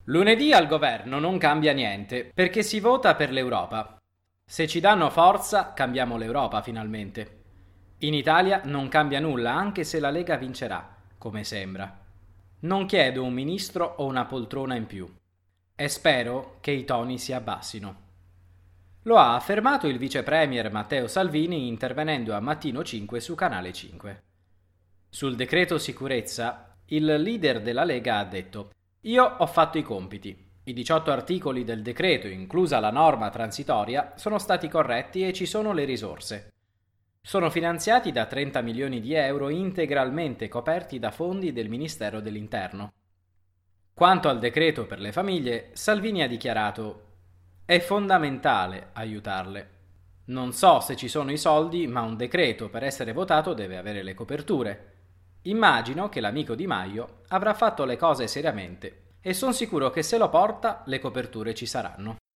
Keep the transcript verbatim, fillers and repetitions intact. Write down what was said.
Lunedì al governo non cambia niente, perché si vota per l'Europa. Se ci danno forza, cambiamo l'Europa finalmente. In Italia non cambia nulla, anche se la Lega vincerà, come sembra. Non chiedo un ministro o una poltrona in più. E spero che i toni si abbassino. Lo ha affermato il vice premier Matteo Salvini intervenendo a Mattino cinque su Canale cinque. Sul decreto sicurezza, il leader della Lega ha detto: io ho fatto i compiti. I diciotto articoli del decreto, inclusa la norma transitoria, sono stati corretti e ci sono le risorse. Sono finanziati da trenta milioni di euro integralmente coperti da fondi del Ministero dell'Interno. Quanto al decreto per le famiglie, Salvini ha dichiarato: è fondamentale aiutarle. Non so se ci sono i soldi, ma un decreto per essere votato deve avere le coperture. Immagino che l'amico Di Maio avrà fatto le cose seriamente e sono sicuro che se lo porta le coperture ci saranno.